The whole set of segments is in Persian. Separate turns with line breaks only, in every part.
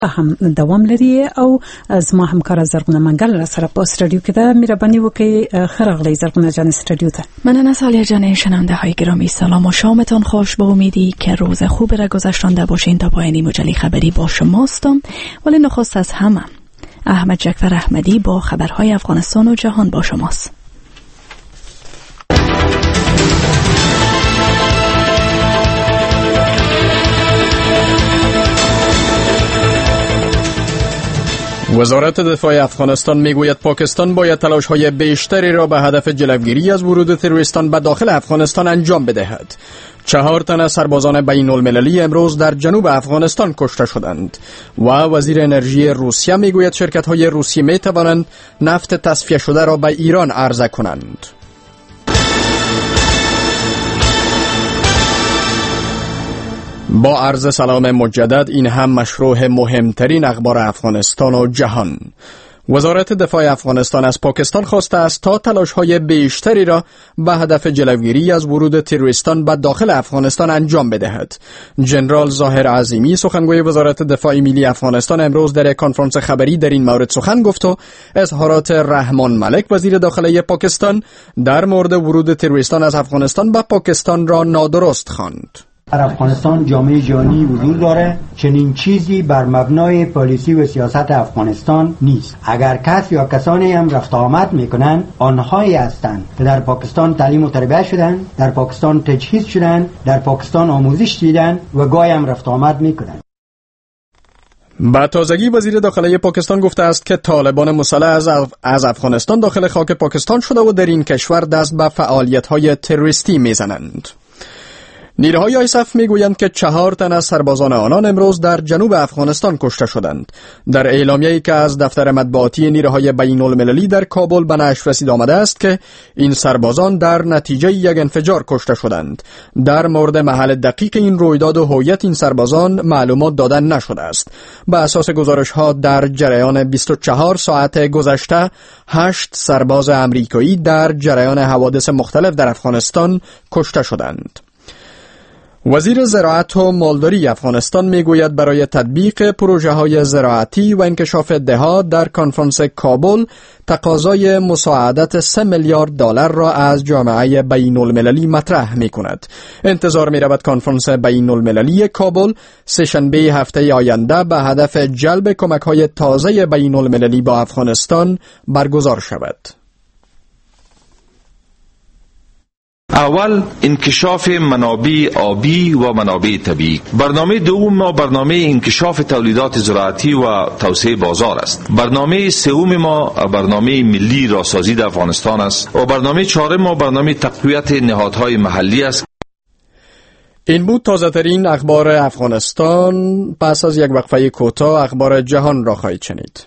هم دوام لري او زما همکار زرغونه منګل سره په استودیو کې ده. مهرباني وکړئ خرغلی زرغونه جان استودیو ته.
مننه سالیه جان. شنونده های گرامی سلام و شامتان خوش. با امیدی که روز خوب را گذشتانده باشین. تا پایان مجله خبری با شماستم، ولی نخست از همه احمد جعفر احمدی با خبرهای افغانستان و جهان با شماست.
وزارت دفاع افغانستان میگوید پاکستان باید تلاش‌های بیشتری را به هدف جلوگیری از ورود تروریستان به داخل افغانستان انجام بدهد. 4 تن از سربازان بین المللی امروز در جنوب افغانستان کشته شدند و وزیر انرژی روسیه میگوید شرکت‌های روسی میتوانند نفت تصفیه شده را به ایران عرضه کنند. با عرض سلام مجدد، این هم مشروع مهمترین اخبار افغانستان و جهان. وزارت دفاع افغانستان از پاکستان خواسته است تا تلاش‌های بیشتری را به هدف جلوگیری از ورود تروریستان به داخل افغانستان انجام بدهد. جنرال ظاهر عظیمی سخنگوی وزارت دفاع ملی افغانستان امروز در یک کنفرانس خبری در این مورد سخن گفت و اظهارات رحمان ملک وزیر داخلی پاکستان در مورد ورود تروریستان از افغانستان به پاکستان را نادرست خواند.
در افغانستان جامعه جهانی وجود داره، چنین چیزی بر مبنای پالیسی و سیاست افغانستان نیست. اگر کس یا کسانی هم رفت آمد میکنن، آنهایی هستند که در پاکستان تعلیم و تربیت شدن، در پاکستان تجهیز شدن، در پاکستان آموزش دیدن و گاهی هم رفت آمد میکنن.
با تازگی وزیر داخلی پاکستان گفته است که طالبان مسلح از افغانستان داخل خاک پاکستان شده و در این کشور دست به فعالیت‌های تروریستی میزنند. نیروهای آیسف میگویند که 4 تن از سربازان آنان امروز در جنوب افغانستان کشته شدند. در اعلامیه‌ای که از دفتر مطبوعاتی نیروهای بین المللی در کابل به نشر رسید آمده است که این سربازان در نتیجه یک انفجار کشته شدند. در مورد محل دقیق این رویداد و هویت این سربازان معلومات داده نشده است. به اساس گزارش‌ها در جریان 24 ساعت گذشته 8 سرباز امریکایی در جریان حوادث مختلف در افغانستان کشته شدند. وزیر زراعت و مالداری افغانستان میگوید برای تطبیق پروژه‌های زراعتی و انکشاف دهات در کنفرانس کابل تقاضای مساعدت 3 میلیارد دلار را از جامعه بین المللی مطرح می کند. انتظار می رود کنفرانس بین المللی کابل سه‌شنبه هفته آینده به هدف جلب کمک‌های تازه بین المللی با افغانستان برگزار شود.
اول انکشاف منابع آبی و منابع طبیعی. برنامه دوم ما برنامه انکشاف تولیدات زراعتی و توسعه بازار است. برنامه سوم ما برنامه ملی راسازی در افغانستان است و برنامه چهارم ما برنامه تقویت نهادهای محلی است.
این بود تازه ترین اخبار افغانستان. پس از یک وقفه کوتاه اخبار جهان را خواهید شنید.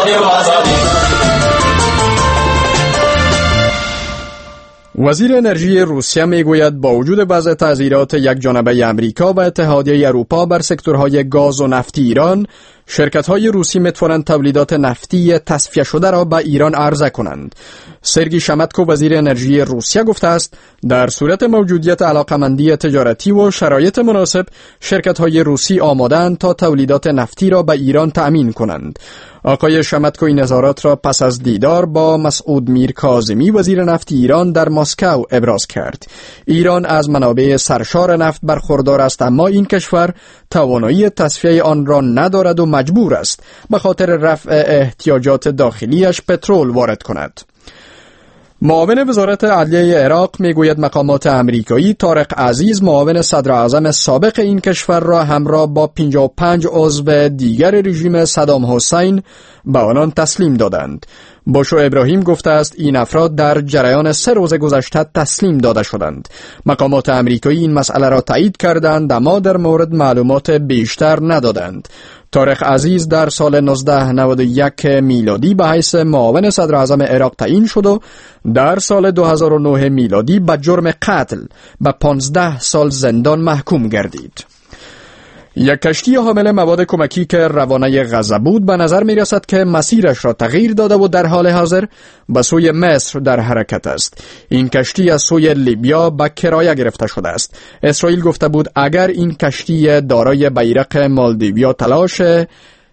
وزیر انرژی روسیه میگوید با وجود وضع تعزیرات یک جانبه امریکا و اتحادیه اروپا بر سکتورهای گاز و نفتی ایران، شرکت‌های روسی می‌توانند تولیدات نفتی تصفیه شده را به ایران عرضه کنند. سرگی شمتکو وزیر انرژی روسیه گفته است در صورت موجودیت علاقمندی تجارتی و شرایط مناسب شرکت‌های روسی آماده‌اند تا تولیدات نفتی را به ایران تأمین کنند. آقای شمتکو این اظهارات را پس از دیدار با مسعود میرکاظمی وزیر نفت ایران در مسکو ابراز کرد. ایران از منابع سرشار نفت برخوردار است، اما این کشور توانایی تصفیه آن را ندارد و مجبور است به خاطر رفع احتیاجات داخلیش پترول وارد کند. معاون وزارت عدلیه عراق میگوید مقامات امریکایی طارق عزیز معاون صدر اعظم سابق این کشور را همراه با 55 عضو دیگر رژیم صدام حسین به آنان تسلیم دادند. باشو ابراهیم گفته است این افراد در جریان 3 روز گذشته تسلیم داده شدند. مقامات امریکایی این مسئله را تایید کردند اما در مورد معلومات بیشتر ندادند. طارق عزیز در سال 1991 میلادی به حیث معاون صدر اعظم عراق تعیین شد و در سال 2009 میلادی به جرم قتل به 15 سال زندان محکوم گردید. یک کشتی حامل مواد کمکی که روانه غزه بود به نظر می رسد که مسیرش را تغییر داده و در حال حاضر به سوی مصر در حرکت است. این کشتی از سوی لیبیا به کرایه گرفته شده است. اسرائیل گفته بود اگر این کشتی دارای بیرق مالدیویا تلاش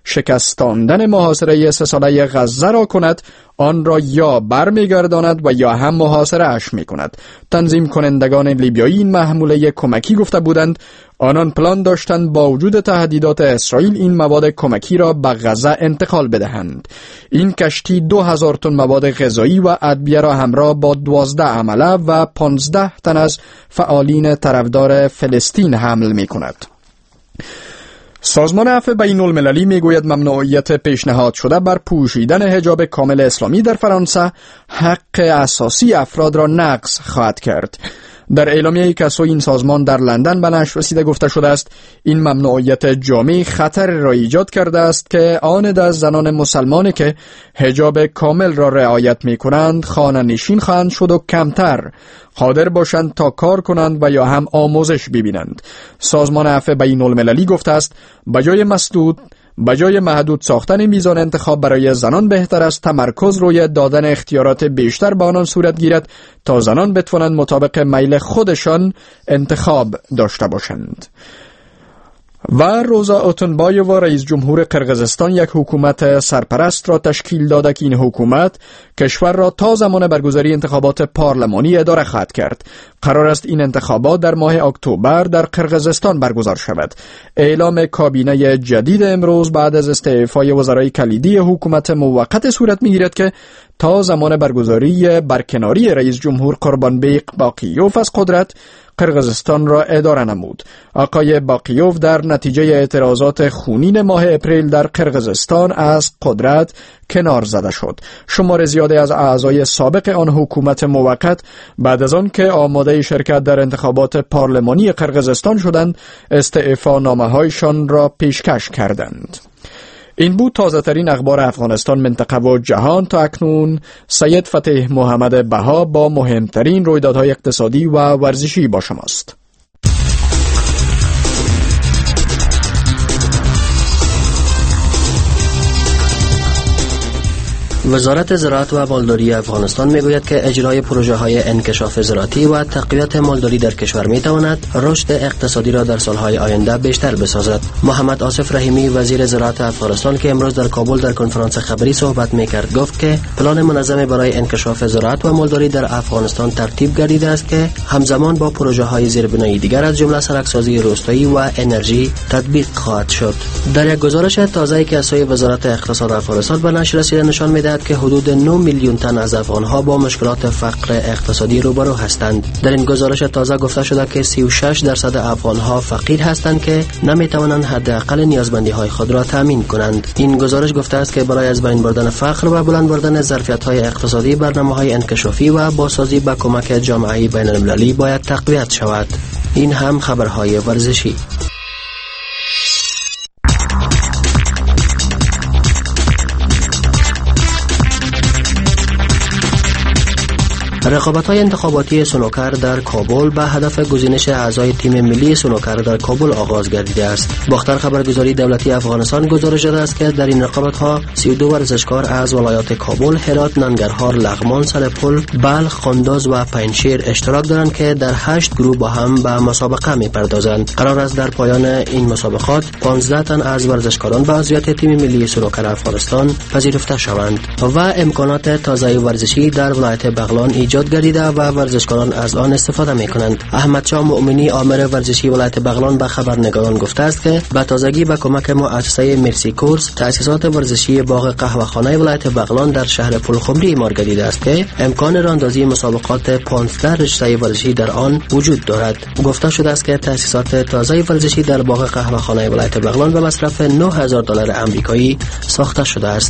شکستاندن محاصره 3 ساله غزه را کند، آن را یا برمیگرداند و یا هم محاصره اش می کند. تنظیم کنندگان لیبیایی این محموله کمکی گفته بودند آنان پلان داشتند با وجود تهدیدات اسرائیل این مواد کمکی را به غزه انتقال بدهند. این کشتی 2000 تن مواد غذایی و ادویه را همراه با 12 عمله و 15 تن از فعالین طرفدار فلسطین حمل می کند. سازمان عفو بین المللی میگوید ممنوعیت پیشنهاد شده بر پوشیدن حجاب کامل اسلامی در فرانسه حق اساسی افراد را نقض خواهد کرد. در اعلامیه‌ای که سوی این سازمان در لندن به نشر رسیده گفته شده است این ممنوعیت جامع خطر را ایجاد کرده است که آن از زنان مسلمانی که حجاب کامل را رعایت می‌کنند خانه نشین خواهند شد و کمتر قادر باشند تا کار کنند و یا هم آموزش ببینند. سازمان عفو بین المللی گفته است به جای محدود ساختن میزان انتخاب برای زنان بهتر است تمرکز روی دادن اختیارات بیشتر به آنان صورت گیرد تا زنان بتوانند مطابق میل خودشان انتخاب داشته باشند. و روزا اوتونبایووا رئیس جمهور قرقیزستان یک حکومت سرپرست را تشکیل داده که این حکومت کشور را تا زمان برگزاری انتخابات پارلمانی اداره خواهد کرد. قرار است این انتخابات در ماه اکتبر در قرقیزستان برگزار شود. اعلام کابینه جدید امروز بعد از استعفای وزرای کلیدی حکومت موقت صورت می‌گیرد که تا زمان برگزاری برکناری رئیس جمهور قربانبیق باقیوف از قدرت قرقیزستان را اداره نمود. آقای باقیوف در نتیجه اعتراضات خونین ماه اپریل در قرقیزستان از قدرت کنار زده شد. شمار زیادی از اعضای سابق آن حکومت موقت بعد از آن که آماده شرکت در انتخابات پارلمانی قرقیزستان شدند استعفا نامه‌هایشان را پیشکش کردند. این بود تازه ترین اخبار افغانستان، منطقه و جهان. تا اکنون سید فتح محمد بها با مهمترین رویدادهای اقتصادی و ورزشی با شماست.
وزارت زراعت و مالداری افغانستان میگوید که اجرای پروژه‌های انکشاف زراعتی و تقویت مالداری در کشور میتواند رشد اقتصادی را در سالهای آینده بیشتر بسازد. محمد آصف رحیمی وزیر زراعت افغانستان که امروز در کابل در کنفرانس خبری صحبت میکرد گفت که پلان منظم برای انکشاف زراعت و مالداری در افغانستان ترتیب گردیده است که همزمان با پروژه‌های زیربنایی دیگر از جمله سرک‌سازی روستایی و انرژی تطبیق خواهد شد. در یک گزارش تازه‌ای که از سوی وزارت اقتصاد افغانستان به نشر رسیده نشان می‌دهد که حدود 9 میلیون تن از افغان‌ها با مشکلات فقر اقتصادی روبرو هستند. در این گزارش تازه گفته شده که 36% افغان‌ها فقیر هستند که نمی‌توانند حداقل نیازمندی‌های خود را تامین کنند. این گزارش گفته است که برای از بین بردن فقر و بلند بردن ظرفیت‌های اقتصادی برنامه‌های انکشافی و بازسازی با کمک جامعه بین‌المللی باید تقویت شود. این هم خبرهای ورزشی. رقابت‌های انتخاباتی سنوکر در کابل به هدف گزینش اعضای تیم ملی سنوکر در کابل آغاز گردیده است. باختر خبرگزاری دولتی افغانستان گزارش داده است که در این رقابت‌ها 32 ورزشکار از ولایات کابل، هرات، ننگرهار، لغمان، سرپل، بلخ، قندوز و پنجشیر اشتراک دارند که در 8 گروه با هم به مسابقه می‌پردازند. قرار است در پایان این مسابقات 15 تن از ورزشکاران به عضویت تیم ملی سنوکر افغانستان پذیرفته شوند و امکانات تازه ورزشی در ولایت بغلان ایجاد گردیده و ورزشکاران از آن استفاده می‌کنند. احمد شاه مؤمنی آمر ورزشی ولایت بغلان به خبرنگاران گفته است که به تازگی به کمک مؤسسه مرسی کورس تأسیسات ورزشی باغ قهوه‌خانه ولایت بغلان در شهر پلخمری اعمار گردیده است که امکان راهاندازی مسابقات 15 رشته ورزشی در آن وجود دارد. گفته شده است که تأسیسات تازه ورزشی در باغ قهوه‌خانه ولایت بغلان به مصرف $9000 آمریکایی ساخته شده است.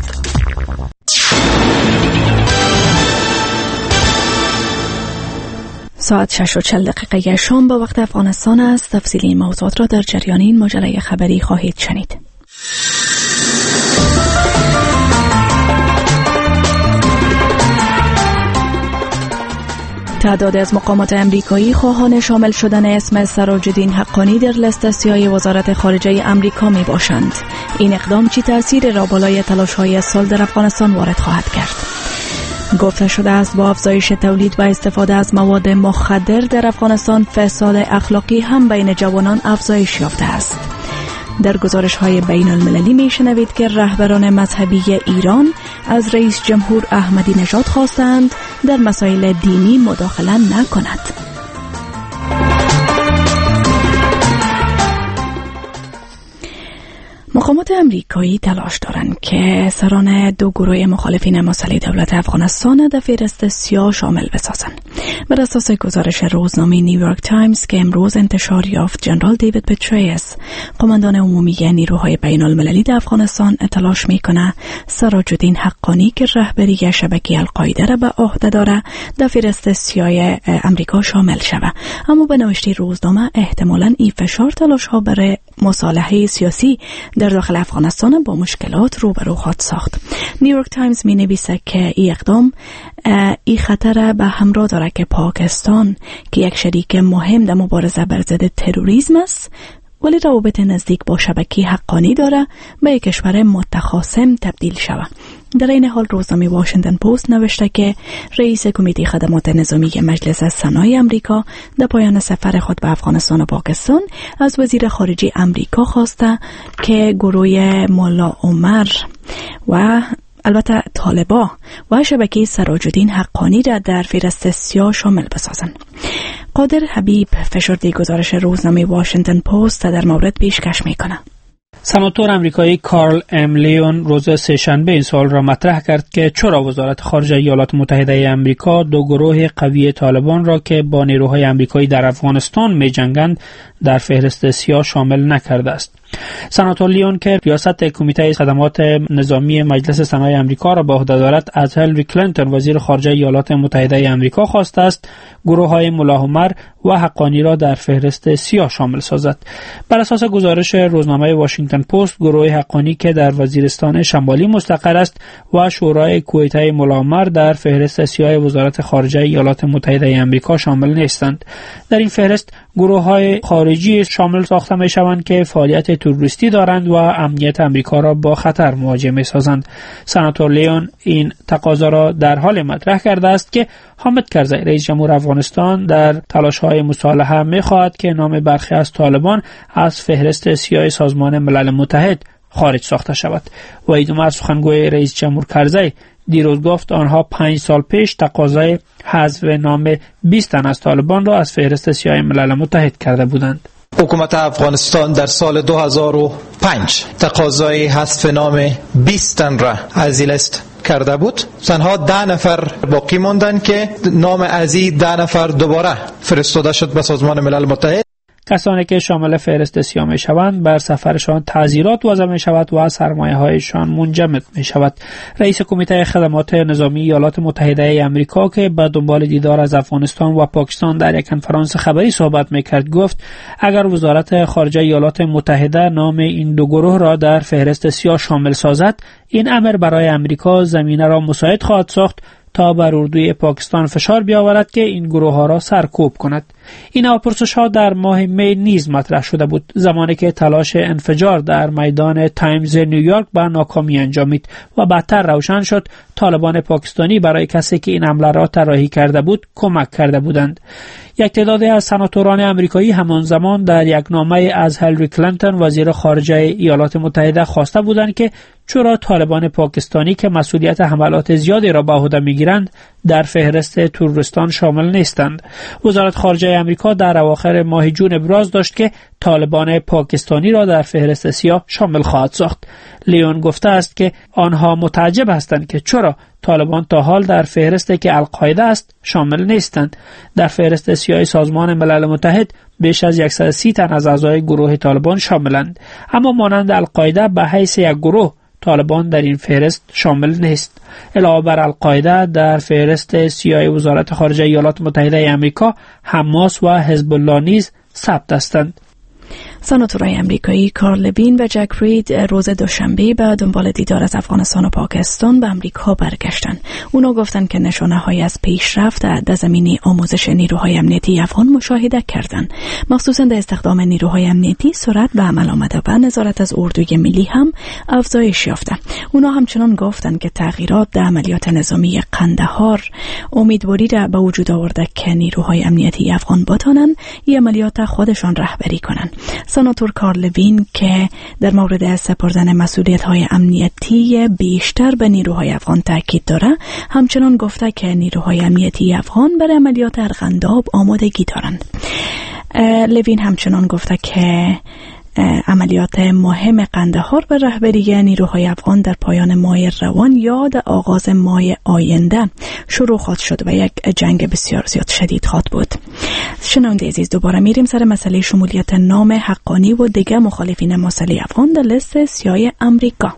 ساعت 6:40 شام با وقت افغانستان است. تفصیل این موضوعات را در جریان این مجله خبری خواهید شنید. تعداد از مقامات امریکایی خواهان شامل شدن اسم سراج‌الدین حقانی در لیست سیاه وزارت خارجه امریکا می باشند. این اقدام چه تأثیر را بالای تلاش‌های سال در افغانستان وارد خواهد کرد؟ گفته شده است با افزایش تولید و استفاده از مواد مخدر در افغانستان فساد اخلاقی هم بین جوانان افزایش یافته است. در گزارش‌های بین المللی میشنوید که رهبران مذهبی ایران از رئیس جمهور احمدی نژاد خواستند در مسائل دینی مداخله نکند. مقامات امریکایی تلاش دارند که سران دو گروه مخالفین مسئله دولت افغانستان در فهرست سیاه شامل بسازند. بر اساس گزارش روزنامه نیویورک تایمز که امروز انتشار یافت، جنرال دیوید پتریس، قماندان عمومی نیروهای بین المللی در افغانستان، تلاش میکنه سراج الدین حقانی که رهبری شبکه القاعده را به عهده داره در فهرست سیاه امریکا شامل شود. اما به نوشته روزنامه احتمالاً این فشار تلاش ها برای مصالحه سیاسی در داخل افغانستان با مشکلات روبرو خواهد ساخت. نیویورک تایمز می نویسه که این اقدام این خطر به همراه داره که پاکستان که یک شریک مهم در مبارزه بر ضد تروریسم است ولی روابط نزدیک با شبکه حقانی داره به یک کشور متخاصم تبدیل شود. در این حال روزنامه واشنگتن پست نوشته که رئیس کمیته خدمات نظامی مجلس سنای امریکا در پایان سفر خود به افغانستان و پاکستان از وزیر خارجه امریکا خواسته که گروه ملا عمر و البته طالبا و شبکه سراج الدین حقانی را در فهرست سیاه شامل بسازند. قادر حبیب فشرده گزارش روزنامه واشنگتن پست در مورد پیشکش میکنه.
سناتور امریکایی کارل ام لیون روز سه‌شنبه این سوال را مطرح کرد که چرا وزارت خارجه ایالات متحده آمریکا دو گروه قوی طالبان را که با نیروهای امریکایی در افغانستان می‌جنگند در فهرست سیاه شامل نکرده است. سناتور لیون که ریاست کمیته خدمات نظامی مجلس سنای آمریکا را به عهده دارد، از هیلاری کلینتون وزیر خارجه ایالات متحده آمریکا خواسته است گروه‌های ملا عمر و حقانی را در فهرست سیاه شامل سازد. بر اساس گزارش روزنامه واشنگتن پست، گروه حقانی که در وزیرستان شمالی مستقر است و شورای کویته ملا عمر در فهرست سیاه وزارت خارجه ایالات متحده آمریکا شامل نیستند. در این فهرست گروه‌های خارجی شامل ساخته می‌شوند که فعالیت تروریستی دارند و امنیت امریکا را با خطر مواجه می‌سازند. سناتور لیون این تقاضا را در حال مطرح کرده است که حامد کرزی رئیس جمهور افغانستان در تلاش‌های مصالحه می‌خواهد که نام برخی از طالبان از فهرست سیاه سازمان ملل متحد خارج ساخته شود. و ایدومر سخنگوی رئیس جمهور کرزی دیروز گفت آنها 5 سال پیش تقاضای حذف نام 20 تن از طالبان را از فهرست سیاه ملل متحد کرده بودند.
حکومت افغانستان در سال 2005 تقاضای حذف نام 20 تن را از این لیست کرده بود. تنها 10 نفر باقی ماندند که نام از این 10 نفر دوباره فرستاده شد به سازمان ملل متحد.
کسانی که شامل فهرست سیاه می شوند بر سفرشان تعزیرات وضع می شود و سرمایه هایشان منجمد می شود. رئیس کمیته خدمات نظامی ایالات متحده آمریکا که به دنبال دیدار از افغانستان و پاکستان در یک کنفرانس خبری صحبت می کرد گفت اگر وزارت خارجه ایالات متحده نام این دو گروه را در فهرست سیاه شامل سازد، این امر برای امریکا زمینه را مساعد خواهد ساخت تا بر اردوی پاکستان فشار بیاورد که این گروه ها را سرکوب کند. این پرسش ها در ماه می نیز مطرح شده بود، زمانی که تلاش انفجار در میدان تایمز نیویورک به ناکامی انجامید و بعدتر روشن شد طالبان پاکستانی برای کسی که این حمله را طراحی کرده بود کمک کرده بودند. یک تعدادی از سناتوران امریکایی همان زمان در یک نامه از هیلاری کلینتون وزیر خارجه ایالات متحده خواسته بودند که چرا طالبان پاکستانی که مسئولیت حملات زیادی را به عهده میگیرند در فهرست تروریستان شامل نیستند. وزارت خارجه امریکا در اواخر ماه جون ابراز داشت که طالبان پاکستانی را در فهرست سیاه شامل خواهد ساخت. لیون گفته است که آنها متعجب هستند که چرا طالبان تا حال در فهرستی که القاعده است شامل نیستند. در فهرست سیاه سازمان ملل متحد بیش از 130 تن از اعضای گروه طالبان شاملند، اما مانند القاعده به حیث یک گروه طالبان در این فهرست شامل نیست. علاوه بر القاعده در فهرست سیاه وزارت خارجه ایالات متحده آمریکا حماس و حزب الله نیز ثبت هستند.
سناتورای امریکایی کارل لوین و جک رید روز دوشنبه به دنبال دیدار از افغانستان و پاکستان به امریکا برگشتند. اونا گفتند که نشانه‌هایی از پیشرفت در زمینه آموزش نیروهای امنیتی افغان مشاهده کردند. مخصوصاً در استخدام نیروهای امنیتی سرعت به عمل آمده و نظارت از اردوی ملی هم افزایش یافته. اونا همچنان گفتند که تغییرات در عملیات نظامی قندهار امیدواری را به وجود آورده که نیروهای امنیتی افغان بتوانند این عملیات خودشان رهبری کنند. سناتور کارل لوین که در مورد سپردن مسئولیت‌های امنیتی بیشتر به نیروهای افغان تاکید داره، همچنان گفته که نیروهای امنیتی افغان برای عملیات ارغنداب آمادگی دارند. لوین همچنان گفته که عملیات مهم قندهار به رهبری نیروهای افغان در پایان ماه روان یا در آغاز ماه آینده شروع خواهد شد و یک جنگ بسیار زیاد شدید خواهد بود. شنونده عزیز، دوباره میریم سر مسئله شمولیت نام حقانی و دیگر مخالفین مسئله افغان در لیست سیاه امریکا.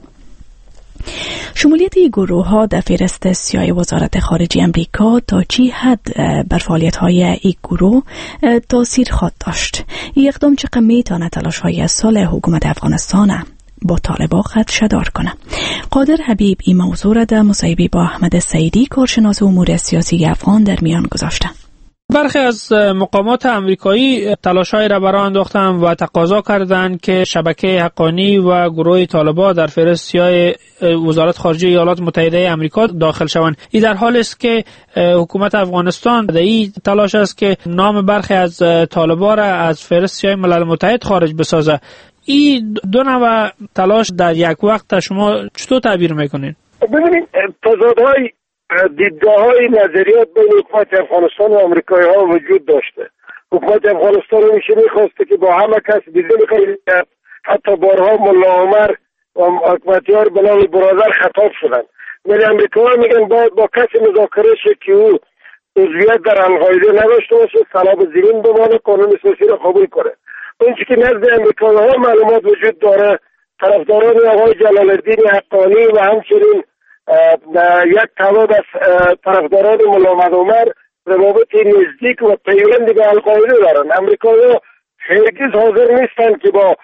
شمولیت این گروه ها در فهرست سیاه وزارت خارجه امریکا تا چی حد بر فعالیت های این گروه تاثیر خواهد داشت؟ این اقدام چقدر میتونه تلاش های سال حکومت افغانستان با طالبان خدشه‌دار کنه؟ قادر حبیب این موضوع را در مصاحبه با احمد سعیدی کارشناس امور سیاسی افغان در میان گذاشته.
برخی از مقامات امریکایی تلاش‌های را برآورده انداختند و تقاضا کردند که شبکه حقانی و گروه طالبان در فهرست سیاه وزارت خارجه ایالات متحده آمریکا داخل شوند. این در حالی است که حکومت افغانستان در این تلاش است که نام برخی از طالبان را از فهرست سیاه ملل متحد خارج بسازه. این دو نوع تلاش در یک وقت شما چطور تعبیر میکنین؟
ببینید، تضادهای دیدگاه‌های نظریات بین حکومت افغانستان و آمریکایی ها وجود داشته. حکومت افغانستان همیشه میخواسته که با همه کس بدون قید، حتی بارها ملا عمر و حکومتیار به نام برادر خطاب شدن، ولی امریکایی‌ها میگن باید با کسی مذاکره شه که او عضویت در القاعده نداشته باشه، سلام زیرین بمانه، قانون اساسی را قبول کنه. اونچه که نزد امریکایی‌ها معلومات وجود داره، طرفداران آقای جلال الدین حقانی و همچنین یک تعداد از طرفداران ملا محمد عمر روابط نزدیک و پیوند به القاعده دارند. امریکایی‌ها هرگز حاضر نیستند که با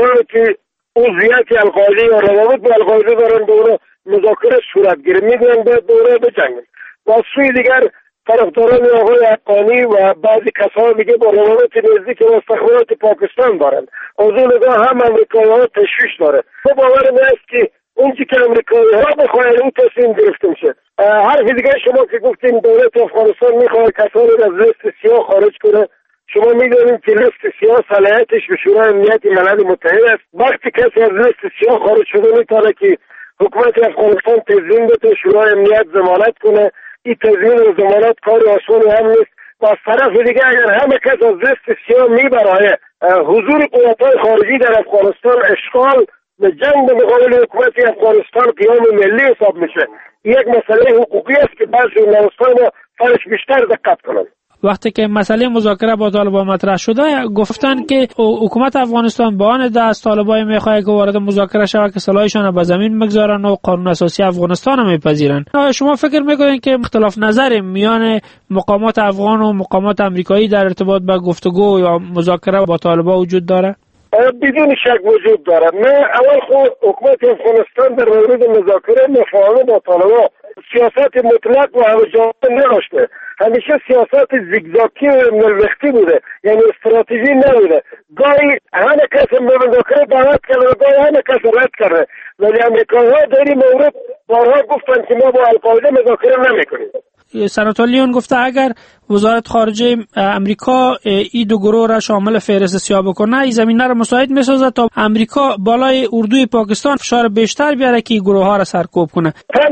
که عضویت القاعده یا روابط با القاعده دارند دوره مذاکره صورت گیره، میگویند باید دوره بجنگند. و از سوی دیگر طرفداران آقای حقانی و بعضی کسان دیگه با روابط نزدیک و استخبارات پاکستان دارند. از اون نگاه هم امریکایی‌ها تشویش داره. باور من است که اونچه که امریکایی‌ها بخواهند اون تصمیم گرفته میشه. حرف دیگه شما که گفتین دولت افغانستان میخواد کسانی از لیست سیاه خارج کنه. شما میدونید که لیست سیاه صلاحیتش به شورای امنیت ملل متحد است. وقتی کسی از لیست سیاه خارج شده میتونه که حکومت افغانستان تضمین بده شورای امنیت ضمانت کنه. این تضمین و ضمانت کار آسانی هم نیست. و از طرف دیگه اگر همه کس از لیست سیاه میبره، حضور قوت‌های خارجی در افغانستان اشغال به جنگ به مقابل حکومت افغانستان قیام ملی حساب میشه. یک مسئله حقوقی است که بعضی ژورنالیست‌ها فرش بیشتر دقت کنند.
وقتی که مسئله مذاکره با طالبان مطرح شده، گفتن که حکومت افغانستان با آن از طالبان میخواد که وارد مذاکره شود که سلاحشان به زمین بگذارن و قانون اساسی افغانستان هم میپذیرن. شما فکر میکنین که اختلاف نظر میان مقامات افغان و مقامات امریکایی در ارتباط به گفتگو یا مذاکره با طالبان وجود داره؟
بدون شک وجود داره. نه، اول خود حکومت افغانستان در مورد مذاکره مفاهمه با طالبان سیاست مطلق و همه‌جانبه نداشته. همیشه سیاست زیگزاگی و ملوختی بوده، یعنی استراتژی نبوده. گاهی همه کس مذاکره دعوت کرده و گاهی همه کس رد کرده. ولی امریکایی‌ها در این مورد بارها گفتن که ما با القاعده مذاکره نمی‌کنیم.
سناتور لیون گفته اگر وزارت خارجه امریکا این دو گروه را شامل فهرست سیاه بکنه، این زمینه را مساعد می‌سازد تا امریکا بالای اردوی پاکستان فشار بیشتر بیاره که این گروه ها را سرکوب کنه.
تن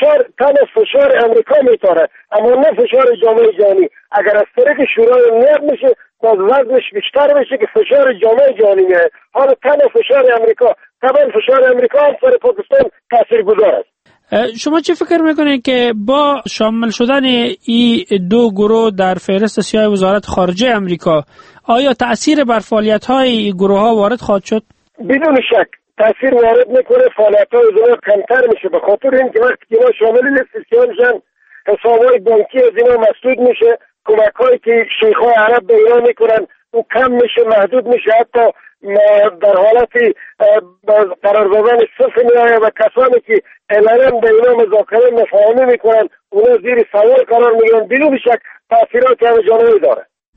فشار امریکا میتاره، اما نه فشار جامعه جهانی. اگر از طریق شورای امنیت میشه، باز وزنش بیشتر میشه که فشار جامعه جهانی میه. حالا تن فشار امریکا، طبعا فشار امریکا هم سر پاکستان تاثیرگذار است.
شما چه فکر میکنید که با شامل شدن این دو گروه در فهرست سیاه وزارت خارجه امریکا آیا تأثیر بر فعالیت‌های این گروه‌ها وارد خواهد شد؟
بدون شک تأثیر وارد میکنه، فعالیت‌های اونا کمتر میشه، به خاطر اینکه وقتی که اینا شامل لیست سیاه میشن حساب‌های بانکی از اینا مسدود میشه، کمک‌هایی که شیخ‌های عرب به ایران میکنن اون کم میشه، محدود میشه، حتی در حالتی قرار دادن صفر میآید و کسانی که علنا به اینا مذاکره مفاهمه میکنن اونا زیر سوال قرار میگیرن. بدون شک تاثیرات همه‌جانبه داره.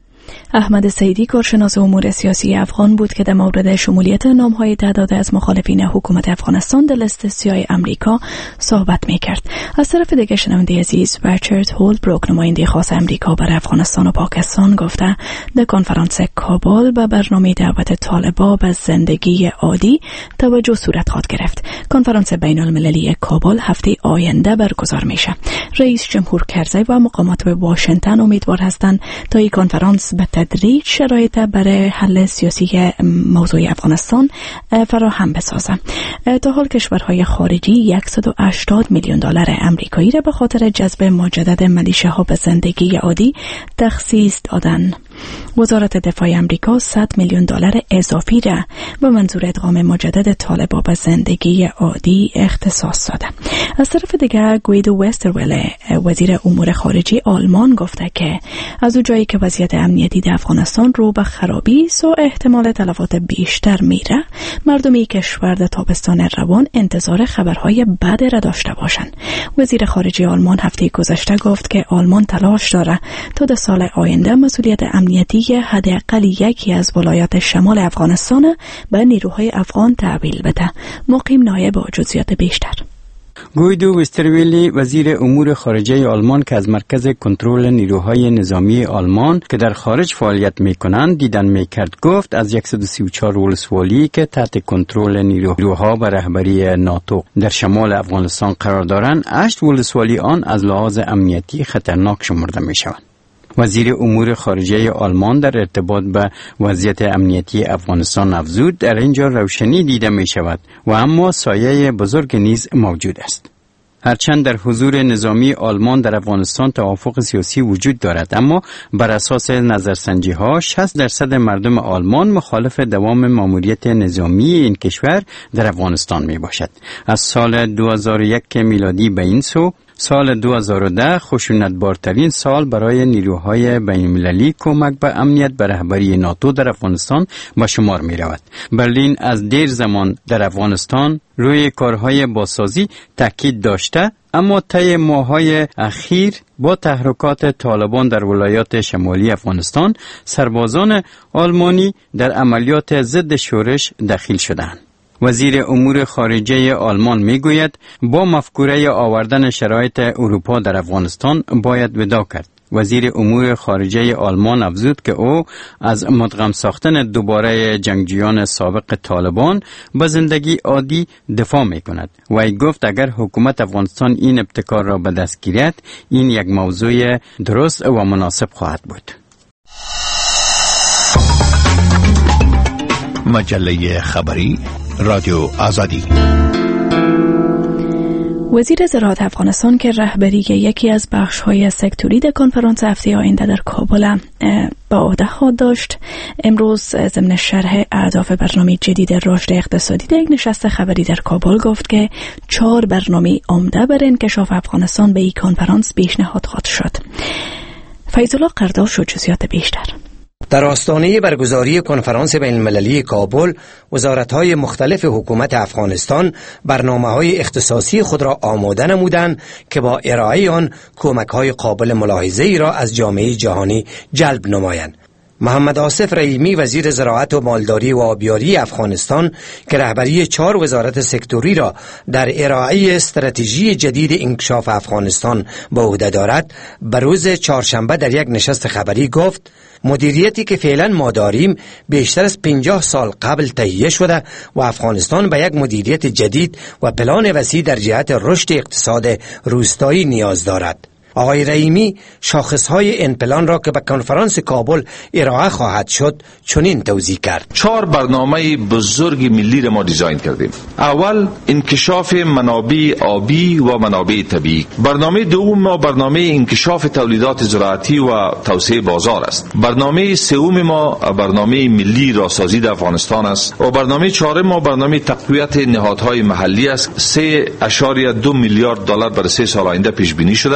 احمد سیدی کارشناس امور سیاسی افغان بود که در مورد شمولیت نام‌های تعداد از مخالفین حکومت افغانستان در لیست سیاه امریکا صحبت می‌کرد. از طرف دیگر شنونده عزیز ریچارد هولبروک نماینده خاص امریکا برای افغانستان و پاکستان گفته در کنفرانس کابل به برنامه دعوت طالبان به زندگی عادی توجه صورت خواهد گرفت. کنفرانس بین المللی کابل هفته آینده برگزار میشه. رئیس جمهور کرزی و مقامات به واشنگتن امیدوار هستند تا این کنفرانس به تدریج شرایط برای حل سیاسی موضوع افغانستان فراهم بسازه. تا حال کشورهای خارجی $180 میلیون امریکایی را به خاطر جذب مجدد ملیشه‌ها به زندگی عادی تخصیص دادن. وزارت دفاع امریکا $100 میلیون اضافی را به منظور ادغام مجدد طالبان به زندگی عادی اختصاص داده. از طرف دیگر گویدو وستروله وزیر امور خارجه آلمان گفته که از اونجایی که وضعیت امنیتی در افغانستان رو به خرابی است و احتمال تلفات بیشتر میره، مردمی کشور در تابستان روان انتظار خبرهای بد را داشته باشند. وزیر خارجه آلمان هفته گذشته گفت که آلمان تلاش داره تا در سال آینده مسئولیت امنیتی حداقل یکی از ولایات شمال افغانستان به نیروهای افغان تحویل بده. مقیم نایب با جزئیات بیشتر.
گویدو وسترویلی وزیر امور خارجه آلمان که از مرکز کنترل نیروهای نظامی آلمان که در خارج فعالیت میکنند دیدن میکرد گفت از 134 ولسوالی که تحت کنترل نیروها و رهبری ناتو در شمال افغانستان قرار دارند 8 ولسوالی آن از لحاظ امنیتی خطرناک شمرده میشوند. وزیر امور خارجه آلمان در ارتباط به وضعیت امنیتی افغانستان افزود در اینجا روشنی دیده می شود و اما سایه بزرگ نیز موجود است. هرچند در حضور نظامی آلمان در افغانستان توافق سیاسی وجود دارد، اما بر اساس نظرسنجی ها 60% مردم آلمان مخالف دوام ماموریت نظامی این کشور در افغانستان می باشد. از سال 2001 میلادی به این سو سال 2010 خشونتبارترین سال برای نیروهای بین‌المللی کمک به امنیت به رهبری ناتو در افغانستان به شمار می رود. برلین از دیر زمان در افغانستان روی کارهای بازسازی تاکید داشته، اما طی ماه‌های اخیر با تحرکات طالبان در ولایات شمالی افغانستان سربازان آلمانی در عملیات ضد شورش دخیل شدند. وزیر امور خارجه آلمان میگوید با مفکوره آوردن شرایط اروپا در افغانستان باید وداع کرد. وزیر امور خارجه آلمان افزود که او از مدغم ساختن دوباره جنگجویان سابق طالبان به زندگی عادی دفاع می کند. و ای گفت اگر حکومت افغانستان این ابتکار را به دست گیرد این یک موضوع درست و مناسب خواهد بود.
مجله خبری رادیو آزادی.
وزیر زراعت افغانستان که رهبری یکی از بخش‌های سکتوری در کنفرانس هفته آینده در کابل به عهده خود داشت، امروز ضمن شرح اهداف برنامه جدید رشد اقتصادی در یک نشست خبری در کابل گفت که 4 برنامه عمده برای انکشاف افغانستان به این کنفرانس پیشنهاد خواهد شد. فیض‌الله قرداش و جزئیات بیشتر.
در آستانه برگزاری کنفرانس بین‌المللی کابل، وزارت‌های مختلف حکومت افغانستان برنامه‌های اختصاصی خود را آماده نمودند که با ارائه آن کمک‌های قابل ملاحظه‌ای را از جامعه جهانی جلب نمایند. محمد آصف رحیمی وزیر زراعت و مالداری و آبیاری افغانستان که رهبری 4 وزارت سکتوری را در ارائه استراتژی جدید انکشاف افغانستان به عهده دارد، به روز چهارشنبه در یک نشست خبری گفت مدیریتی که فعلا ما داریم بیشتر از 50 سال قبل تهیه شده و افغانستان به یک مدیریت جدید و پلان وسیع در جهت رشد اقتصاد روستایی نیاز دارد. آقای رحیمی شاخصهای این پلان را که به کنفرانس کابل ارائه خواهد شد چنین توضیح کرد.
4 برنامه بزرگ ملی را ما دیزاین کردیم. اول انکشاف منابع آبی و منابع طبیعی. برنامه دوم ما برنامه انکشاف تولیدات زراعتی و توسعه بازار است. برنامه سوم ما برنامه ملی راسازی در افغانستان است و برنامه چهارم ما برنامه تقویت نهادهای محلی است. $3.2 میلیارد برای 3 سال آینده پیش بینی شده. حدود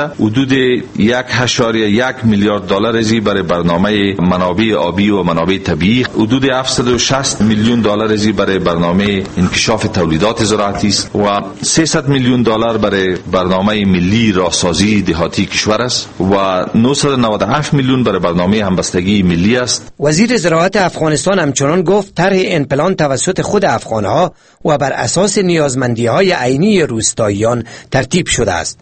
حدود 1.1 میلیارد دلار ازی برای برنامه منابع آبی و منابع طبیعی، حدود 760 میلیون دلار ازی برای برنامه انکشاف تولیدات زراعتی است و 300 میلیون دلار برای برنامه ملی راهسازی دهاتی کشور است و 997 میلیون برای برنامه همبستگی ملی است.
وزیر زراعت افغانستان همچنان گفت طرح این پلان توسط خود افغانها و بر اساس نیازمندی‌های عینی روستاییان ترتیب شده است.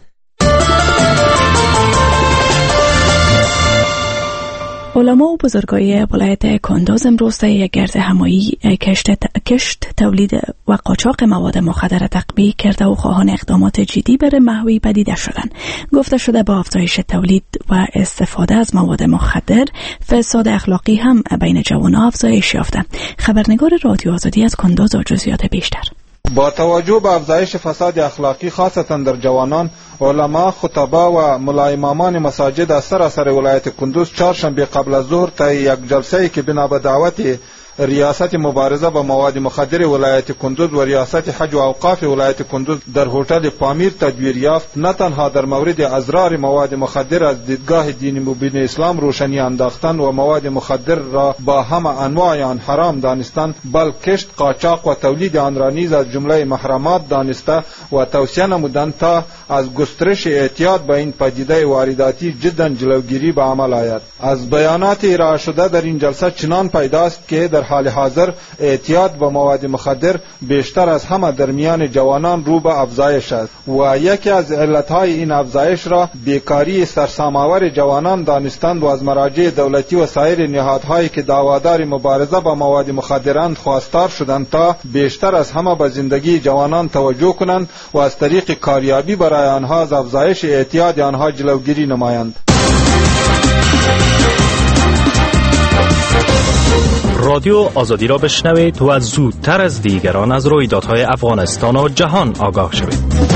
علما و بزرگای ولایت کندوز امروز یک گرد همایی کشت تولید و قاچاق مواد مخدر تقویه کرده و خواهان اقدامات جدی برای محوی پدیده شدند. گفته شده با افزایش تولید و استفاده از مواد مخدر، فساد اخلاقی هم بین جوانان افزایش یافته. خبرنگار رادیو آزادی از کندوز جزئیات بیشتر.
با توجه به افزایش فساد اخلاقی خاصتا در جوانان، علما، خطبا و ملا امامان مساجد از سراسر ولایت کندوز چهارشنبه قبل از ظهر تا یک جلسه‌ای که بنا به دعوت ریاست مبارزه با مواد مخدر ولایت کندوز و ریاست حج و اوقاف ولایت کندوز در هتل پامیر تدبیر یافت، نه تنها در مورد اضرار مواد مخدر از دیدگاه دین مبین اسلام روشنی انداختن و مواد مخدر را با همه انواع آن حرام دانستن، بلکه کشت، قاچاق و تولید آن را نیز از جمله محرمات دانسته و توصیه نمودند تا از گسترش اعتیاد به این پدیده وارداتی جدا جلوگیری به عمل آید. از بیانات ارائه شده در این جلسه چنان پیداست که در حال حاضر اعتیاد به مواد مخدر بیشتر از همه در میان جوانان رو به افزایش است و یکی از علتهای این افزایش را بیکاری سرسام‌آور جوانان دانستند و از مراجع دولتی و سایر نهادهایی که دعوادار مبارزه با مواد مخدرند خواستار شدند تا بیشتر از همه به زندگی جوانان توجه کنند و از طریق کاریابی برای آنها از افزایش اعتیاد آنها جلوگیری نمایند.
رادیو آزادی را بشنوید و زودتر از دیگران از رویدادهای افغانستان و جهان آگاه شوید.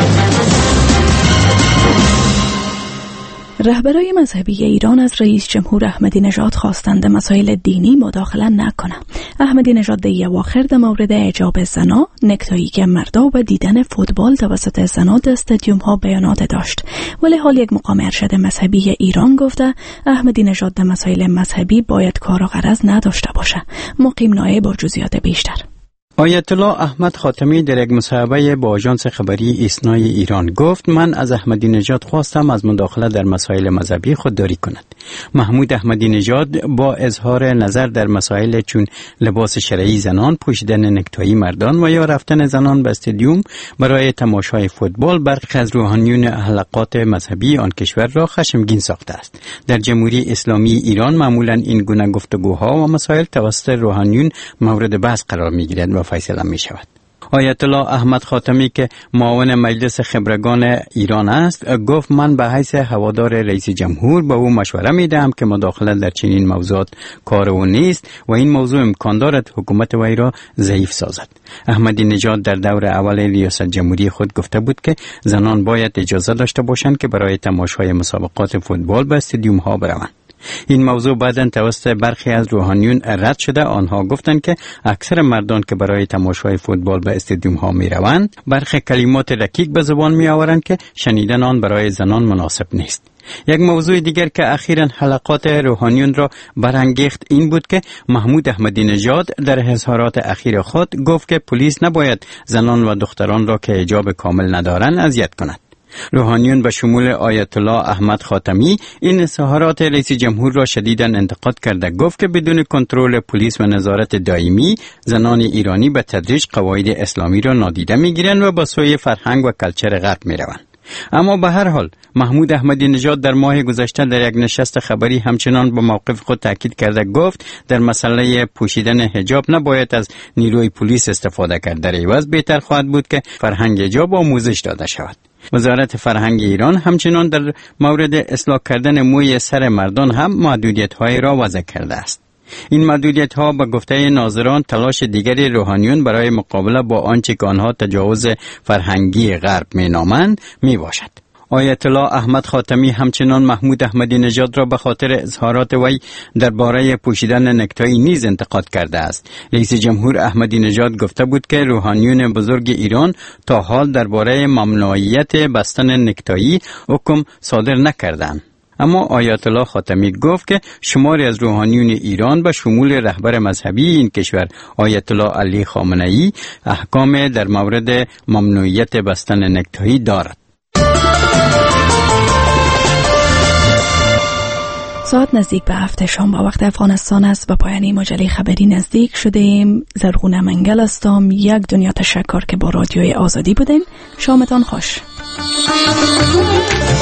رهبرای مذهبی ایران از رئیس جمهور احمدی نژاد خواستند مسائل دینی مداخله نکنه. احمدی نژاد در اواخر در مورد حجاب زنا، نکتایی مردا و دیدن فوتبال توسط زنا در استادیوم ها بیانات داشت. ولی حال یک مقام ارشد مذهبی ایران گفته احمدی نژاد در مسائل مذهبی باید کار و غرض نداشته باشه. مقیم نایب با جزئیات بیشتر.
آیت الله احمد خاتمی در یک مصاحبه با آژانس خبری ایسنای ایران گفت من از احمدی نژاد خواستم از مداخله در مسائل مذهبی خودداری کند. محمود احمدی نژاد با اظهار نظر در مسائل چون لباس شرعی زنان، پوشیدن نکتایی مردان و یا رفتن زنان به استادیوم برای تماشای فوتبال برخی از روحانیون حلقات مذهبی آن کشور را خشمگین ساخته است. در جمهوری اسلامی ایران معمولا این گونه گفتگوها و مسائل توسط روحانیون مورد بحث قرار می‌گیرد و فیصله می شود. آیت الله احمد خاتمی که معاون مجلس خبرگان ایران است گفت من به حیث هوادار رئیس جمهور به او مشوره می دهم که مداخله در چنین موضوعات کار او نیست و این موضوع امکان دارد حکومت وی را ضعیف سازد. احمدی نژاد در دور اول ریاست جمهوری خود گفته بود که زنان باید اجازه داشته باشند که برای تماشای مسابقات فوتبال به استادیوم ها بروند. این موضوع بعداً توسط برخی از روحانیون رد شده. آنها گفتند که اکثر مردان که برای تماشای فوتبال به استادیوم ها می روند برخی کلمات رکیک به زبان می آورند که شنیدن آن برای زنان مناسب نیست. یک موضوع دیگر که اخیراً حلقات روحانیون را برانگیخت این بود که محمود احمدی نژاد در اظهارات اخیر خود گفت که پلیس نباید زنان و دختران را که حجاب کامل ندارند اذیت کند. روحانیون به شمول آیت الله احمد خاتمی این اظهارات رئیس جمهور را شدیداً انتقاد کرده. گفت که بدون کنترل پلیس و نظارت دائمی زنان ایرانی به تدریج قواعد اسلامی را نادیده میگیرند و به سوی فرهنگ و کلچر غرب میروند. اما به هر حال محمود احمدی نژاد در ماه گذشته در یک نشست خبری همچنان به موقف خود تاکید کرده. گفت در مسئله پوشیدن حجاب نباید از نیروی پلیس استفاده کرد. در عوض بهتر خواهد بود که فرهنگ حجاب آموزش داده شود. وزارت فرهنگ ایران همچنان در مورد اصلاح کردن موی سر مردان هم محدودیت‌های را وضع کرده است. این محدودیت‌ها به گفته ناظران تلاش دیگری روحانیون برای مقابله با آنچه که آنها تجاوز فرهنگی غرب می‌نامند میباشد. آیت الله احمد خاتمی همچنان محمود احمدی نژاد را به خاطر اظهارات وی درباره پوشیدن نکتایی نیز انتقاد کرده است. رئیس جمهور احمدی نژاد گفته بود که روحانیون بزرگ ایران تا حال درباره ممنوعیت بستن نکتایی حکم صادر نکردند. اما آیت الله خاتمی گفت که شماری از روحانیون ایران به شمول رهبر مذهبی این کشور آیت الله علی خامنه‌ای احکام در مورد ممنوعیت بستن نکتایی دارد.
ساعت نزدیک به 7 شام با وقت افغانستان است. به پایان مجله خبری نزدیک شدیم. زرغونه منگل هستم. یک دنیا تشکر که با رادیوی آزادی بودین. شامتان خوش.